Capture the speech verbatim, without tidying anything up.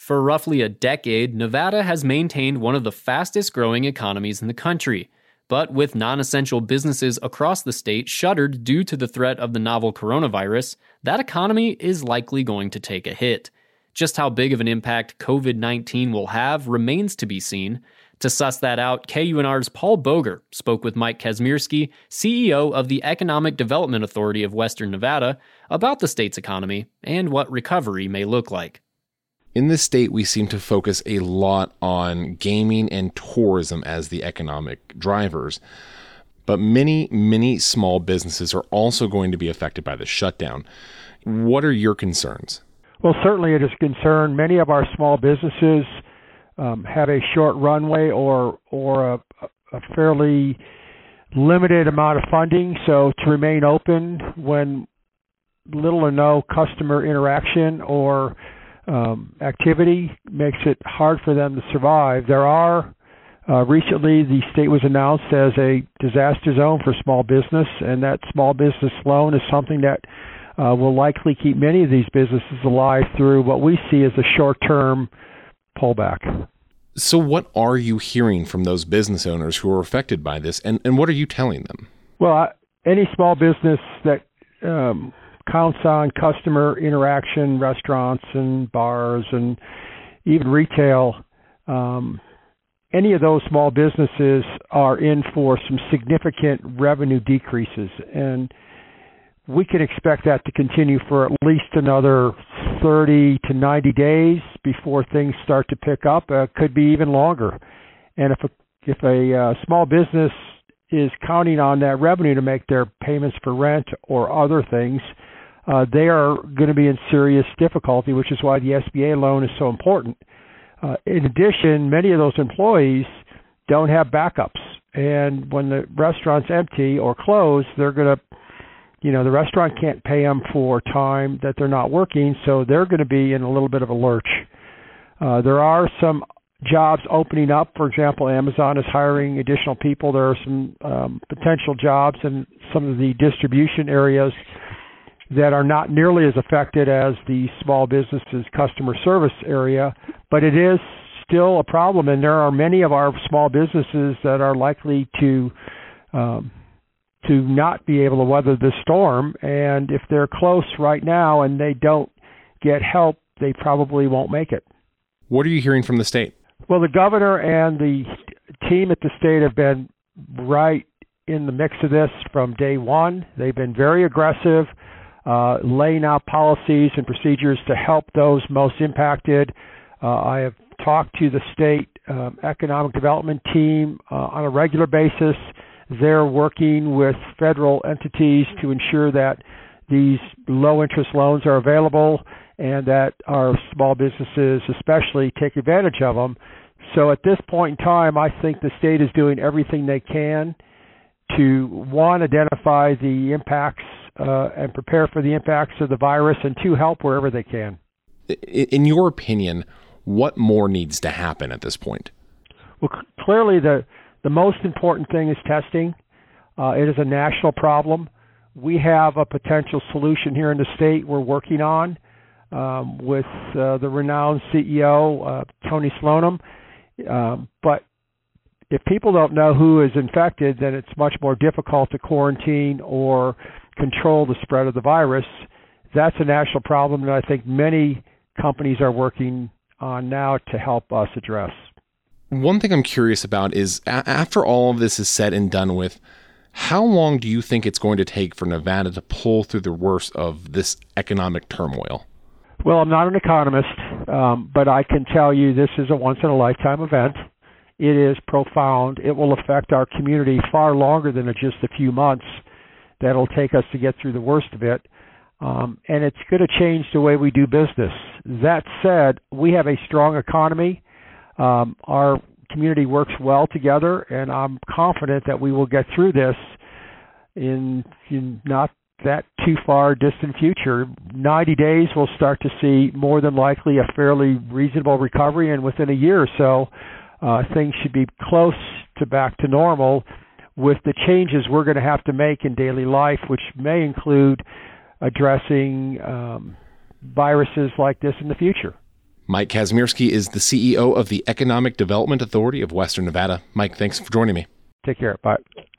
For roughly a decade, Nevada has maintained one of the fastest growing economies in the country. But with non-essential businesses across the state shuttered due to the threat of the novel coronavirus, that economy is likely going to take a hit. Just how big of an impact covid nineteen will have remains to be seen. To suss that out, K U N R's Paul Boger spoke with Mike Kazmierski, C E O of the Economic Development Authority of Western Nevada, about the state's economy and what recovery may look like. In this state, we seem to focus a lot on gaming and tourism as the economic drivers. But many, many small businesses are also going to be affected by the shutdown. What are your concerns? Well, certainly it is a concern. Many of our small businesses um, have a short runway or or a, a fairly limited amount of funding. So to remain open when little or no customer interaction or Um, activity makes it hard for them to survive. There are, uh, recently the state was announced as a disaster zone for small business, and that small business loan is something that uh, will likely keep many of these businesses alive through what we see as a short-term pullback. So what are you hearing from those business owners who are affected by this, and, and what are you telling them? Well, I, any small business that um, counts on customer interaction, restaurants and bars and even retail, um, any of those small businesses are in for some significant revenue decreases. And we can expect that to continue for at least another thirty to ninety days before things start to pick up. Uh, could be even longer. And if a, if a uh, small business is counting on that revenue to make their payments for rent or other things, uh, they are going to be in serious difficulty, which is why the S B A loan is so important. Uh, in addition, many of those employees don't have backups. And when the restaurant's empty or closed, they're going to, you know, the restaurant can't pay them for time that they're not working, so they're going to be in a little bit of a lurch. Uh, there are some jobs opening up. For example, Amazon is hiring additional people. There are some um, potential jobs in some of the distribution areas that are not nearly as affected as the small businesses customer service area, but it is still a problem, and there are many of our small businesses that are likely to um, to not be able to weather this storm, and if they're close right now and they don't get help, they probably won't make it. What are you hearing from the state? Well, the governor and the team at the state have been right in the mix of this from day one. They've been very aggressive, uh, laying out policies and procedures to help those most impacted. Uh, I have talked to the state um, economic development team uh, on a regular basis. They're working with federal entities to ensure that these low-interest loans are available and that our small businesses especially take advantage of them. So at this point in time, I think the state is doing everything they can to, one, identify the impacts uh, and prepare for the impacts of the virus, and two, help wherever they can. In your opinion, what more needs to happen at this point? Well, c- clearly the, the most important thing is testing. Uh, it is a national problem. We have a potential solution here in the state we're working on um, with uh, the renowned C E O, uh, Tony Slonim. Um, but if people don't know who is infected, then it's much more difficult to quarantine or control the spread of the virus. That's a national problem that I think many companies are working on now to help us address. One thing I'm curious about is, a- after all of this is said and done with, how long do you think it's going to take for Nevada to pull through the worst of this economic turmoil? Well, I'm not an economist, um, but I can tell you this is a once-in-a-lifetime event. It is profound. It will affect our community far longer than just a few months. That'll take us to get through the worst of it. Um, and it's going to change the way we do business. That said, we have a strong economy. Um, our community works well together, and I'm confident that we will get through this in, in not that too far distant future. ninety days, we'll start to see more than likely a fairly reasonable recovery, and within a year or so, uh, things should be close to back to normal with the changes we're going to have to make in daily life, which may include addressing um, viruses like this in the future. Mike Kazmierski is the C E O of the Economic Development Authority of Western Nevada. Mike, thanks for joining me. Take care. Bye.